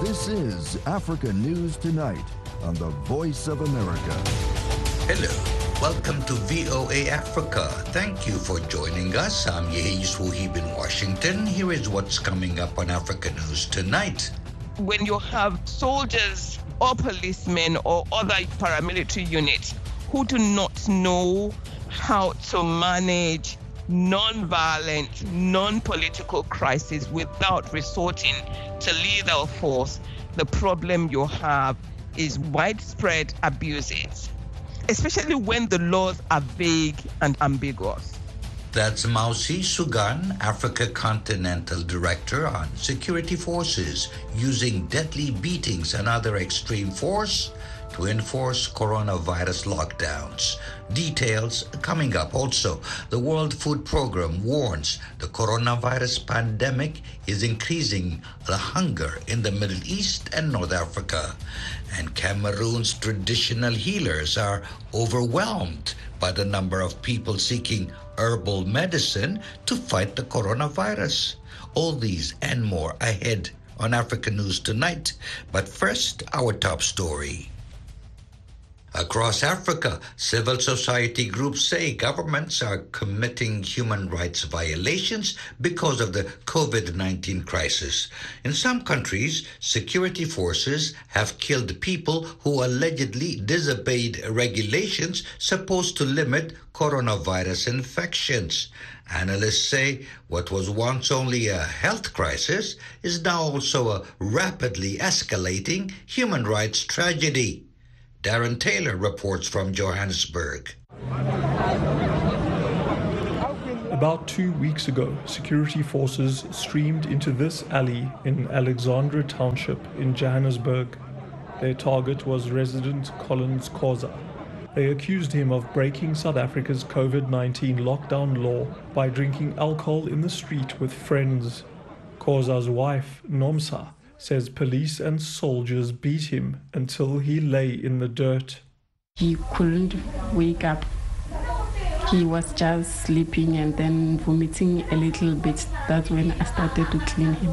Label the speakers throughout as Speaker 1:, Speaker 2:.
Speaker 1: This is Africa News Tonight on the Voice of America.
Speaker 2: Hello, welcome to VOA Africa. Thank you for joining us. I'm Yehis Wuhib in Washington. Here is what's coming up on Africa News Tonight.
Speaker 3: When you have soldiers or policemen or other paramilitary units who do not know how to manage non-violent, non-political crisis without resorting to lethal force, the problem you have is widespread abuses, especially when the laws are vague and ambiguous.
Speaker 2: That's Mausi Sugan, Africa Continental Director on Security Forces using deadly beatings and other extreme force to enforce coronavirus lockdowns. Details coming up. Also, the World Food Program warns the coronavirus pandemic is increasing the hunger in the Middle East and North Africa. And Cameroon's traditional healers are overwhelmed by the number of people seeking herbal medicine to fight the coronavirus. All these and more ahead on Africa News Tonight. But first, our top story. Across Africa, civil society groups say governments are committing human rights violations because of the COVID-19 crisis. In some countries, security forces have killed people who allegedly disobeyed regulations supposed to limit coronavirus infections. Analysts say what was once only a health crisis is now also a rapidly escalating human rights tragedy. Darren Taylor reports from Johannesburg.
Speaker 4: About 2 weeks ago, security forces streamed into this alley in Alexandra Township in Johannesburg. Their target was resident Collins Khoza. They accused him of breaking South Africa's COVID-19 lockdown law by drinking alcohol in the street with friends. Khoza's wife, Nomsa, says police and soldiers beat him until he lay in the dirt.
Speaker 5: He couldn't wake up. He was just sleeping and then vomiting a little bit. That's when I started to clean him.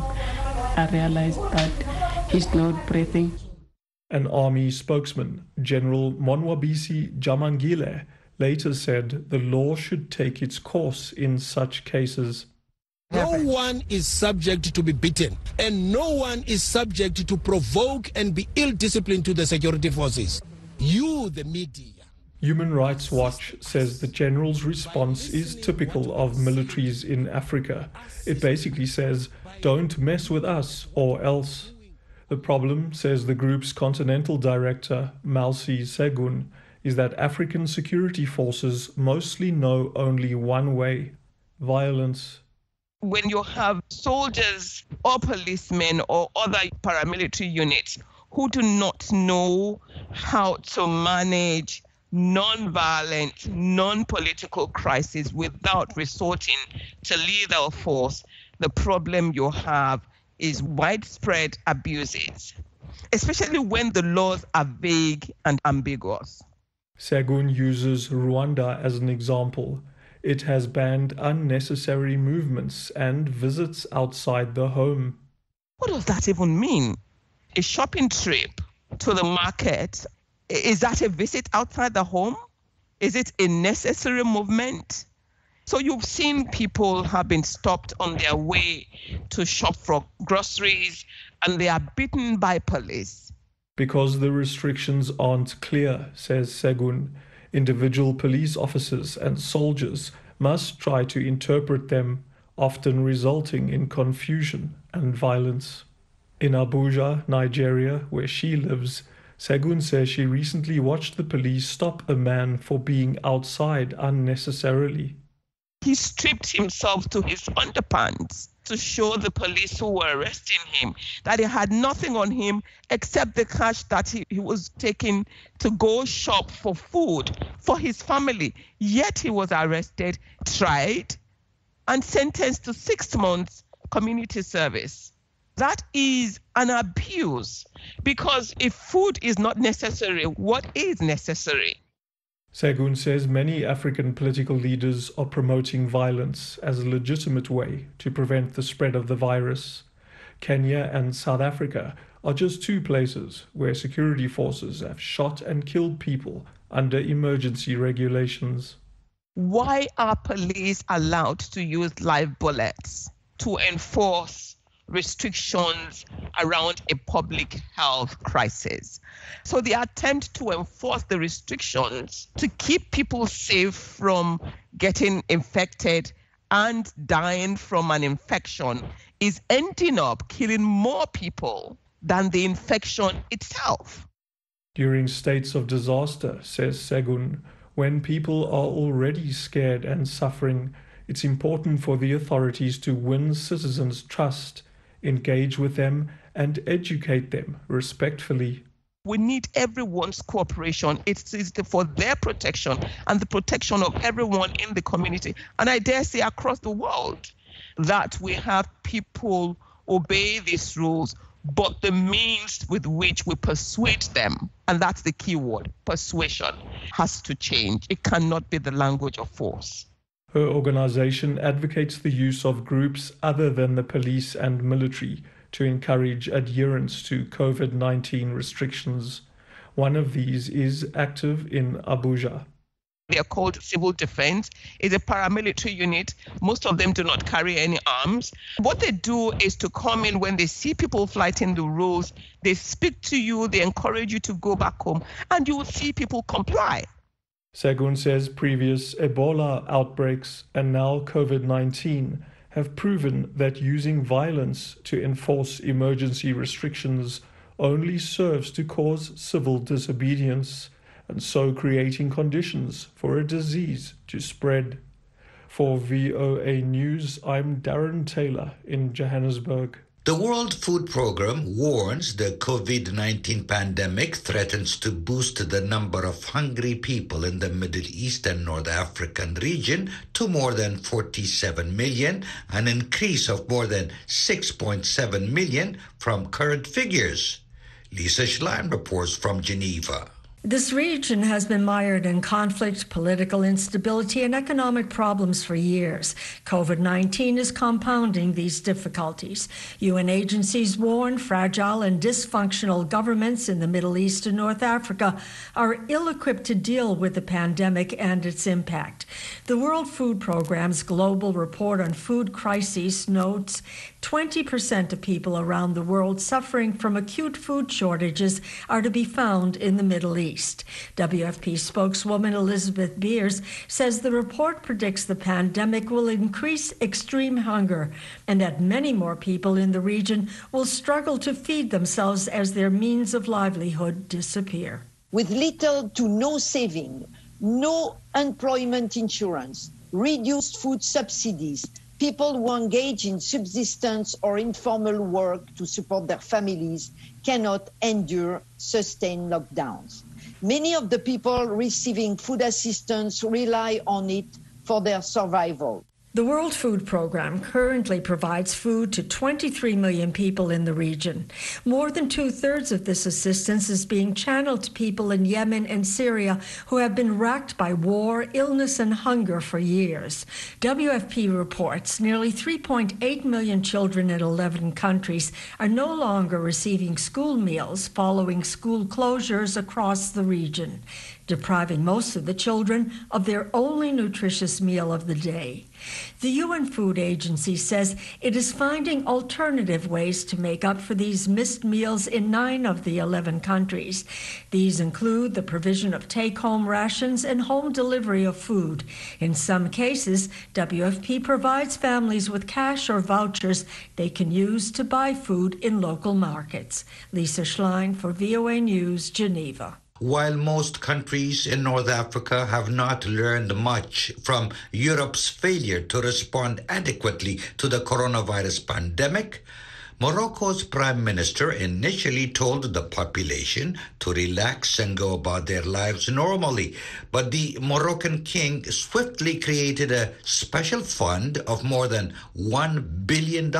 Speaker 5: I realized that he's not breathing.
Speaker 4: An army spokesman, General Monwabisi Jamangile, later said the law should take its course in such cases.
Speaker 6: No one is subject to be beaten, and no one is subject to provoke and be ill-disciplined to the security forces. You, the media.
Speaker 4: Human Rights Watch says the general's response is typical of militaries in Africa. It basically says, don't mess with us or else. The problem, says the group's continental director, Mausi Segun, is that African security forces mostly know only one way: violence.
Speaker 3: When you have soldiers or policemen or other paramilitary units who do not know how to manage non-violent, non-political crisis without resorting to lethal force, the problem you have is widespread abuses, especially when the laws are vague and ambiguous.
Speaker 4: Segun uses Rwanda as an example. It has banned unnecessary movements and visits outside the home.
Speaker 3: What does that even mean? A shopping trip to the market, is that a visit outside the home? Is it a necessary movement? So you've seen people have been stopped on their way to shop for groceries and they are beaten by police.
Speaker 4: Because the restrictions aren't clear, says Segun, individual police officers and soldiers must try to interpret them, often resulting in confusion and violence. In Abuja, Nigeria, where she lives, Segun says she recently watched the police stop a man for being outside unnecessarily.
Speaker 3: He stripped himself to his underpants to show the police who were arresting him that he had nothing on him except the cash that he was taking to go shop for food for his family. Yet he was arrested, tried, and sentenced to 6 months community service. That is an abuse, because if food is not necessary, what is necessary?
Speaker 4: Segun says many African political leaders are promoting violence as a legitimate way to prevent the spread of the virus. Kenya and South Africa are just two places where security forces have shot and killed people under emergency regulations.
Speaker 3: Why are police allowed to use live bullets to enforce restrictions around a public health crisis? So the attempt to enforce the restrictions to keep people safe from getting infected and dying from an infection is ending up killing more people than the infection itself.
Speaker 4: During states of disaster, says Segun, when people are already scared and suffering, it's important for the authorities to win citizens' trust, engage with them, and educate them respectfully.
Speaker 3: We need everyone's cooperation. It's for their protection and the protection of everyone in the community, and I dare say across the world, that we have people obey these rules, but the means with which we persuade them, and that's the key word, persuasion, has to change. It cannot be the language of force.
Speaker 4: Her organization advocates the use of groups other than the police and military to encourage adherence to COVID-19 restrictions. One of these is active in Abuja.
Speaker 3: They are called civil defense. It's a paramilitary unit. Most of them do not carry any arms. What they do is to come in when they see people flouting the rules. They speak to you, they encourage you to go back home, and you will see people comply.
Speaker 4: Segun says previous Ebola outbreaks and now COVID-19 have proven that using violence to enforce emergency restrictions only serves to cause civil disobedience, and so creating conditions for a disease to spread. For VOA News, I'm Darren Taylor in Johannesburg.
Speaker 2: The World Food Programme warns the COVID-19 pandemic threatens to boost the number of hungry people in the Middle East and North African region to more than 47 million, an increase of more than 6.7 million from current figures. Lisa Schlein reports from Geneva.
Speaker 7: This region has been mired in conflict, political instability, and economic problems for years. COVID-19 is compounding these difficulties. UN agencies warn fragile and dysfunctional governments in the Middle East and North Africa are ill-equipped to deal with the pandemic and its impact. The World Food Programme's Global Report on Food Crises notes 20% of people around the world suffering from acute food shortages are to be found in the Middle East. WFP spokeswoman Elizabeth Beers says the report predicts the pandemic will increase extreme hunger and that many more people in the region will struggle to feed themselves as their means of livelihood disappear.
Speaker 8: With little to no saving, no unemployment insurance, reduced food subsidies, people who engage in subsistence or informal work to support their families cannot endure sustained lockdowns. Many of the people receiving food assistance rely on it for their survival.
Speaker 7: The World Food Programme currently provides food to 23 million people in the region. More than two-thirds of this assistance is being channeled to people in Yemen and Syria who have been racked by war, illness, and hunger for years. WFP reports nearly 3.8 million children in 11 countries are no longer receiving school meals following school closures across the region, depriving most of the children of their only nutritious meal of the day. The UN Food Agency says it is finding alternative ways to make up for these missed meals in 9 of the 11 countries. These include the provision of take-home rations and home delivery of food. In some cases, WFP provides families with cash or vouchers they can use to buy food in local markets. Lisa Schlein for VOA News, Geneva.
Speaker 2: While most countries in North Africa have not learned much from Europe's failure to respond adequately to the coronavirus pandemic, Morocco's prime minister initially told the population to relax and go about their lives normally. But the Moroccan king swiftly created a special fund of more than $1 billion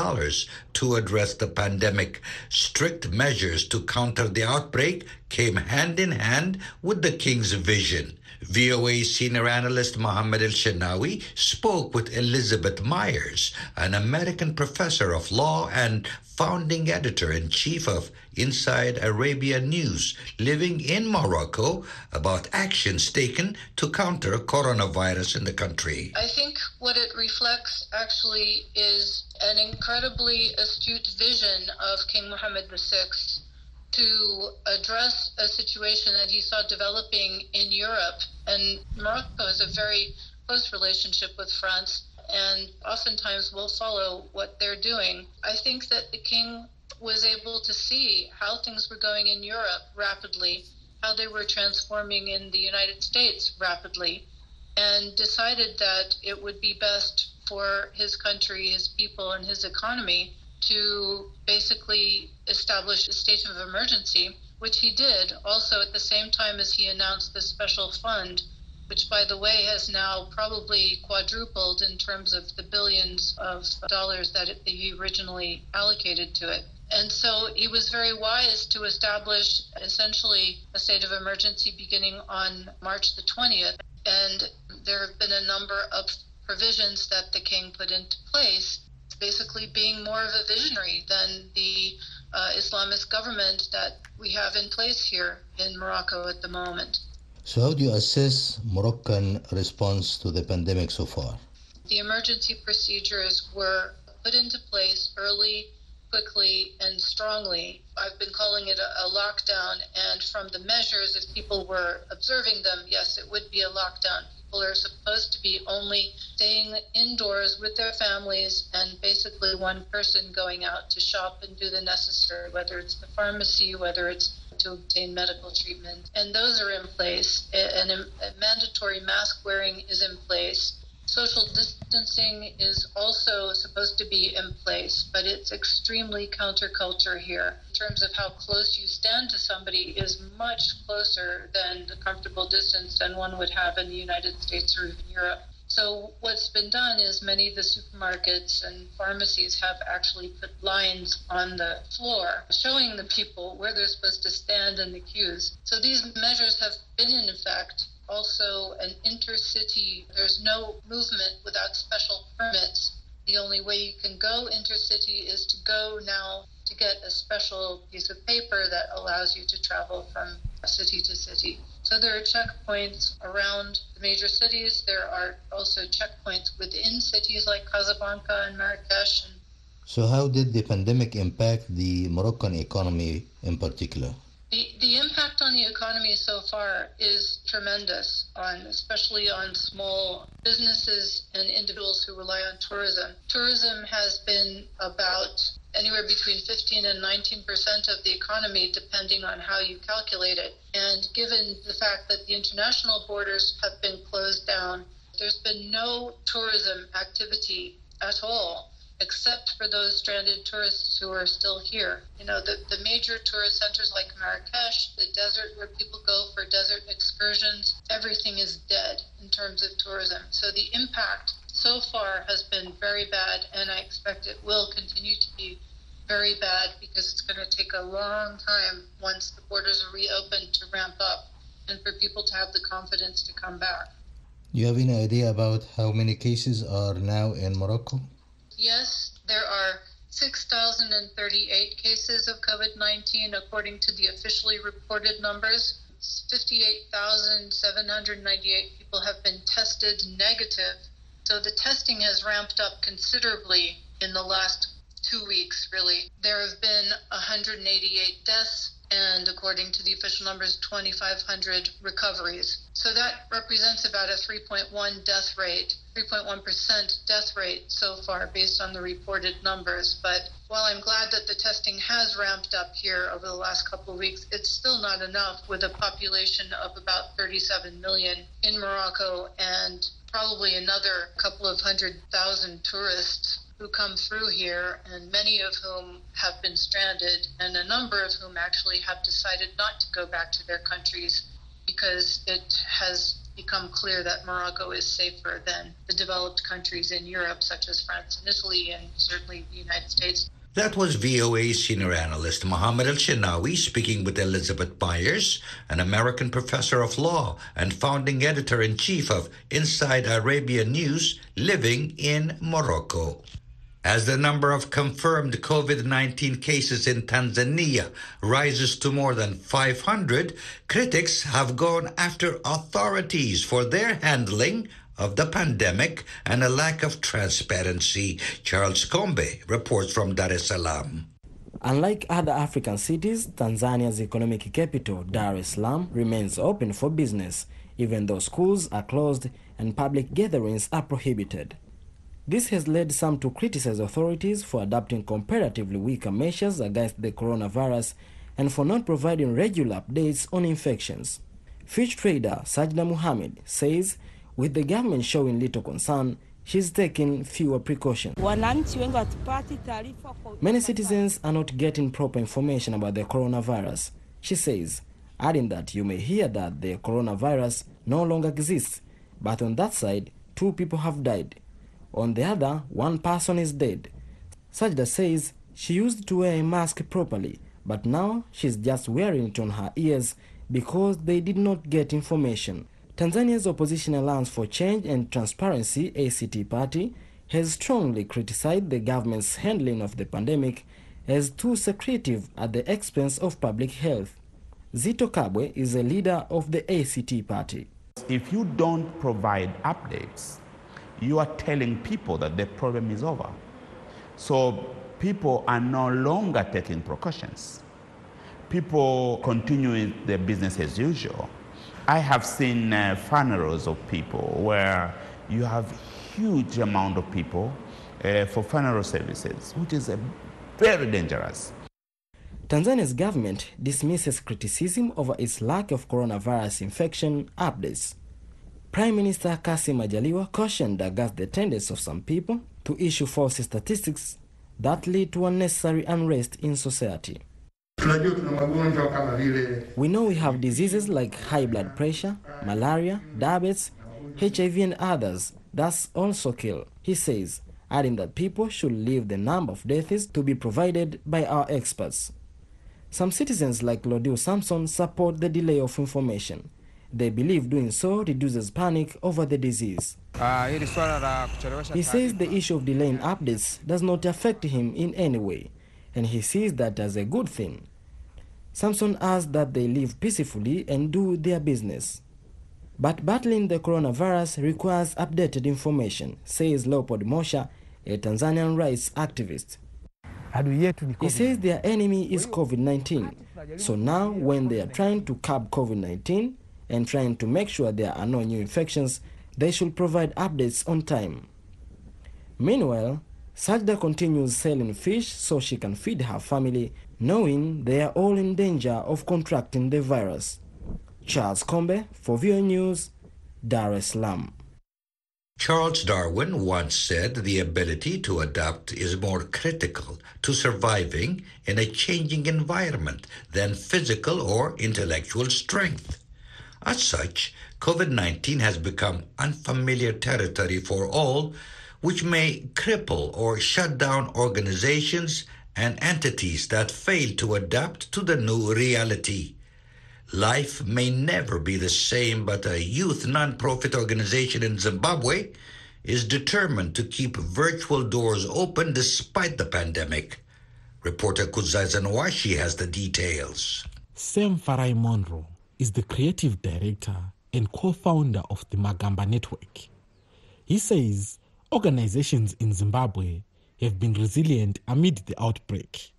Speaker 2: to address the pandemic. Strict measures to counter the outbreak came hand in hand with the king's vision. VOA senior analyst Mohammed El-Shenawi spoke with Elizabeth Myers, an American professor of law and founding editor-in-chief of Inside Arabia News, living in Morocco, about actions taken to counter coronavirus in the country.
Speaker 9: I think what it reflects actually is an incredibly astute vision of King Mohammed VI to address a situation that he saw developing in Europe. And Morocco has a very close relationship with France and oftentimes will follow what they're doing. I think that the king was able to see how things were going in Europe rapidly, how they were transforming in the United States rapidly, and decided that it would be best for his country, his people, and his economy to basically establish a state of emergency, which he did also at the same time as he announced this special fund, which, by the way, has now probably quadrupled in terms of the billions of dollars that he originally allocated to it. And so he was very wise to establish essentially a state of emergency beginning on March the 20th. And there have been a number of provisions that the king put into place, basically being more of a visionary than the Islamist government that we have in place here in Morocco at the moment.
Speaker 10: So how do you assess Moroccan response to the pandemic so far?
Speaker 9: The emergency procedures were put into place early, quickly, and strongly. I've been calling it a lockdown, and from the measures, if people were observing them, yes, it would be a lockdown. People are supposed to be only staying indoors with their families and basically one person going out to shop and do the necessary, whether it's the pharmacy, whether it's to obtain medical treatment. And those are in place. And a mandatory mask wearing is in place. Social distancing is also supposed to be in place, but it's extremely counterculture here. In terms of how close you stand to somebody is much closer than the comfortable distance than one would have in the United States or even Europe. So what's been done is many of the supermarkets and pharmacies have actually put lines on the floor showing the people where they're supposed to stand in the queues. So these measures have been in effect. Also, an intercity, there's no movement without special permits. The only way you can go intercity is to go now to get a special piece of paper that allows you to travel from city to city. So there are checkpoints around the major cities. There are also checkpoints within cities like Casablanca and Marrakesh.
Speaker 10: So how did the pandemic impact the Moroccan economy in particular?
Speaker 9: The impact on the economy so far is tremendous, especially on small businesses and individuals who rely on tourism. Tourism has been about anywhere between 15 and 19% of the economy, depending on how you calculate it. And given the fact that the international borders have been closed down, there's been no tourism activity at all, except for those stranded tourists who are still here. You know, the major tourist centers like Marrakesh, the desert where people go for desert excursions, everything is dead in terms of tourism. So the impact so far has been very bad, and I expect it will continue to be very bad because it's going to take a long time once the borders are reopened to ramp up and for people to have the confidence to come back.
Speaker 10: Do you have any idea about how many cases are now in Morocco?
Speaker 9: Yes, there are 6,038 cases of COVID-19 according to the officially reported numbers. 58,798 people have been tested negative. So the testing has ramped up considerably in the last 2 weeks, really. There have been 188 deaths, and according to the official numbers, 2,500 recoveries. So that represents about a 3.1% death rate so far based on the reported numbers. But while I'm glad that the testing has ramped up here over the last couple of weeks, it's still not enough with a population of about 37 million in Morocco and probably another couple of 100,000 tourists who come through here, and many of whom have been stranded, and a number of whom actually have decided not to go back to their countries because it has become clear that Morocco is safer than the developed countries in Europe, such as France and Italy, and certainly the United States.
Speaker 2: That was VOA senior analyst Mohammed El-Shenawi speaking with Elizabeth Byers, an American professor of law and founding editor-in-chief of Inside Arabia News, living in Morocco. As the number of confirmed COVID-19 cases in Tanzania rises to more than 500, critics have gone after authorities for their handling of the pandemic and a lack of transparency. Charles Kombe reports from Dar es Salaam.
Speaker 11: Unlike other African cities, Tanzania's economic capital, Dar es Salaam, remains open for business, even though schools are closed and public gatherings are prohibited. This has led some to criticize authorities for adopting comparatively weaker measures against the coronavirus and for not providing regular updates on infections. Fish trader Sajda Muhammad says with the government showing little concern, she's taking fewer precautions. Many citizens are not getting proper information about the coronavirus, she says, adding that you may hear that the coronavirus no longer exists, but on that side, 2 people have died. On the other, 1 person is dead. Sajda says she used to wear a mask properly, but now she's just wearing it on her ears because they did not get information. Tanzania's Opposition Alliance for Change and Transparency, ACT Party, has strongly criticized the government's handling of the pandemic as too secretive at the expense of public health. Zito Kabwe is a leader of the ACT Party.
Speaker 12: If you don't provide updates, you are telling people that the problem is over. So people are no longer taking precautions. People continue with their business as usual. I have seen funerals of people where you have huge amount of people for funeral services, which is very dangerous.
Speaker 11: Tanzania's government dismisses criticism over its lack of coronavirus infection updates. Prime Minister Kassim Majaliwa cautioned against the tendency of some people to issue false statistics that lead to unnecessary unrest in society. We know we have diseases like high blood pressure, malaria, diabetes, HIV and others that also kill, he says, adding that people should leave the number of deaths to be provided by our experts. Some citizens like Lodiu Samson support the delay of information. They believe doing so reduces panic over the disease. He says the issue of delaying updates does not affect him in any way, and he sees that as a good thing. Samson asks that they live peacefully and do their business. But battling the coronavirus requires updated information, says Leopold Mosha, a Tanzanian rights activist. He says their enemy is COVID-19. So now when they are trying to curb COVID-19 and trying to make sure there are no new infections, they should provide updates on time. Meanwhile, Sajda continues selling fish so she can feed her family, knowing they are all in danger of contracting the virus. Charles Kombe for VOA News, Dar es Salaam.
Speaker 2: Charles Darwin once said the ability to adapt is more critical to surviving in a changing environment than physical or intellectual strength. As such, COVID-19 has become unfamiliar territory for all, which may cripple or shut down organizations and entities that fail to adapt to the new reality. Life may never be the same, but a youth non-profit organization in Zimbabwe is determined to keep virtual doors open despite the pandemic. Reporter Kuzai Zanwashi has the details.
Speaker 13: Sam Farai Monroe is the creative director and co-founder of the Magamba Network. He says organizations in Zimbabwe have been resilient amid the outbreak.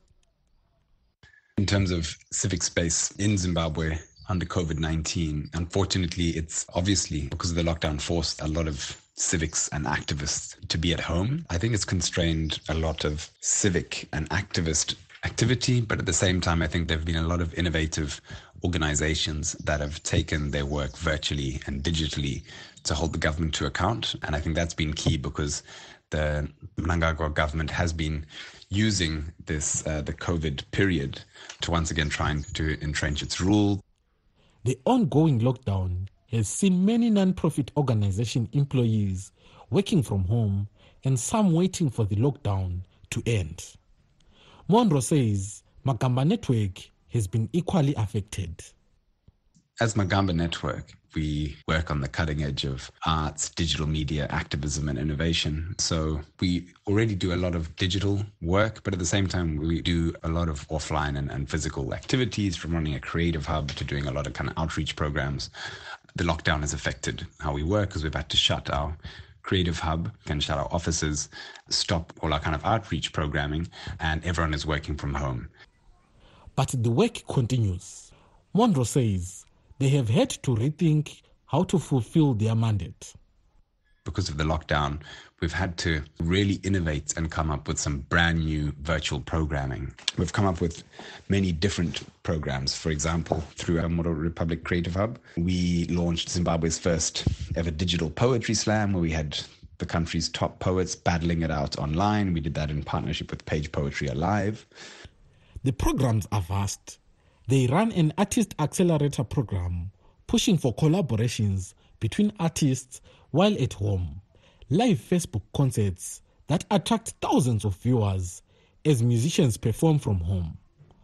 Speaker 14: In terms of civic space in Zimbabwe under COVID-19, unfortunately, it's obviously because of the lockdown forced a lot of civics and activists to be at home. I think it's constrained a lot of civic and activist activity, but at the same time, I think there have been a lot of innovative organizations that have taken their work virtually and digitally to hold the government to account. And I think that's been key because the Mnangagwa government has been using this, the COVID period to once again trying to entrench its rule.
Speaker 13: The ongoing lockdown has seen many non-profit organization employees working from home and some waiting for the lockdown to end. Monroe says Magamba Network has been equally affected.
Speaker 14: As Magamba Network, we work on the cutting edge of arts, digital media, activism, and innovation. So we already do a lot of digital work, but at the same time, we do a lot of offline and physical activities, from running a creative hub to doing a lot of kind of outreach programs. The lockdown has affected how we work because we've had to shut our creative hub and shut our offices, stop all our kind of outreach programming, and everyone is working from home.
Speaker 13: But the work continues. Monroe says they have had to rethink how to fulfill their mandate.
Speaker 14: Because of the lockdown, we've had to really innovate and come up with some brand new virtual programming. We've come up with many different programs. For example, through our Model Republic Creative Hub, we launched Zimbabwe's first ever digital poetry slam, where we had the country's top poets battling it out online. We did that in partnership with Page Poetry Alive.
Speaker 13: The programs are vast. They run an artist accelerator program, pushing for collaborations between artists while at home, live Facebook concerts that attract thousands of viewers as musicians perform from home.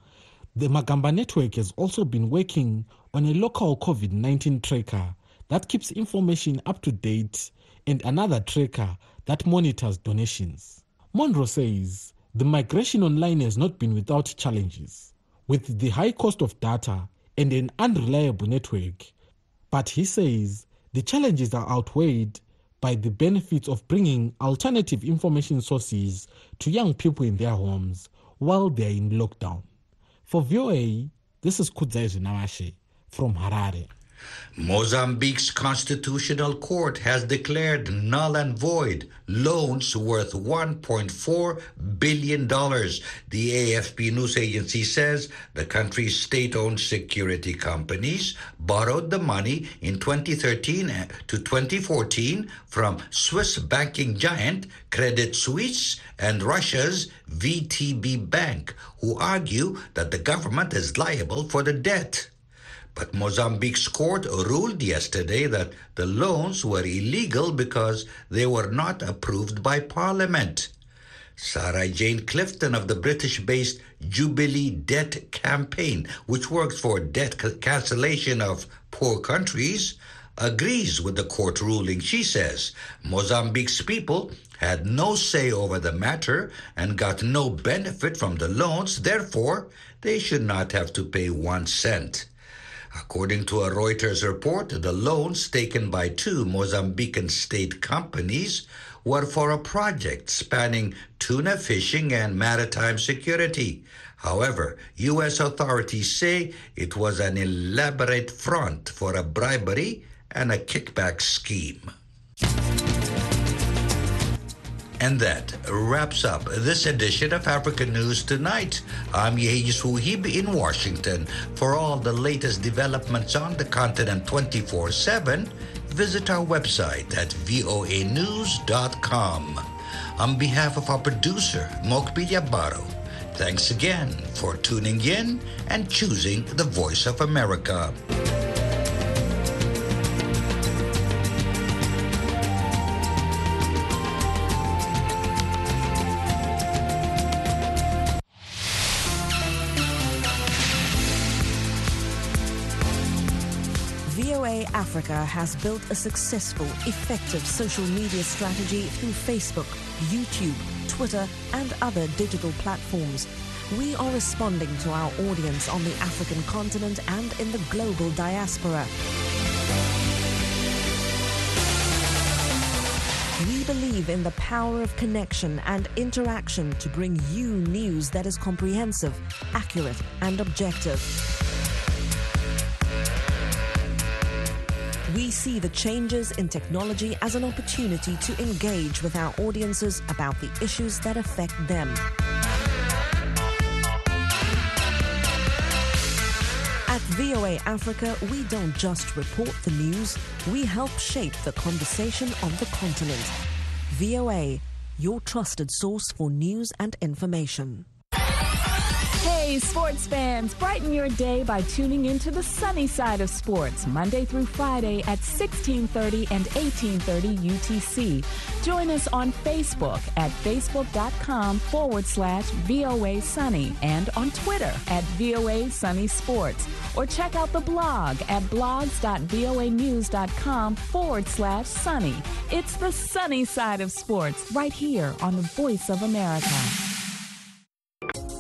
Speaker 13: The Magamba Network has also been working on a local COVID-19 tracker that keeps information up to date and another tracker that monitors donations. Monroe says the migration online has not been without challenges, with the high cost of data and an unreliable network. But he says the challenges are outweighed by the benefits of bringing alternative information sources to young people in their homes while they're in lockdown. For VOA, this is Kudzai Nawashe from Harare.
Speaker 2: Mozambique's constitutional court has declared null and void loans worth $1.4 billion. The AFP news agency says the country's state-owned security companies borrowed the money in 2013 to 2014 from Swiss banking giant Credit Suisse and Russia's VTB Bank, who argue that the government is liable for the debt. But Mozambique's court ruled yesterday that the loans were illegal because they were not approved by Parliament. Sarah Jane Clifton of the British-based Jubilee Debt Campaign, which works for debt cancellation of poor countries, agrees with the court ruling. She says Mozambique's people had no say over the matter and got no benefit from the loans. Therefore, they should not have to pay 1 cent. According to a Reuters report, the loans taken by 2 Mozambican state companies were for a project spanning tuna fishing and maritime security. However, U.S. authorities say it was an elaborate front for a bribery and a kickback scheme. And that wraps up this edition of Africa News Tonight. I'm Yehis Wuhib in Washington. For all the latest developments on the continent 24/7, visit our website at voanews.com. On behalf of our producer, Mokbil Yabaro, thanks again for tuning in and choosing the Voice of America.
Speaker 15: VOA Africa has built a successful, effective social media strategy through Facebook, YouTube, Twitter, and other digital platforms. We are responding to our audience on the African continent and in the global diaspora. We believe in the power of connection and interaction to bring you news that is comprehensive, accurate, and objective. We see the changes in technology as an opportunity to engage with our audiences about the issues that affect them. At VOA Africa, we don't just report the news, we help shape the conversation on the continent. VOA, your trusted source for news and information.
Speaker 16: Hey, sports fans, brighten your day by tuning into the sunny side of sports, Monday through Friday at 1630 and 1830 UTC. Join us on Facebook at facebook.com/VOA Sunny and on Twitter at VOA Sunny Sports. Or check out the blog at blogs.voanews.com/sunny. It's the sunny side of sports right here on the Voice of America.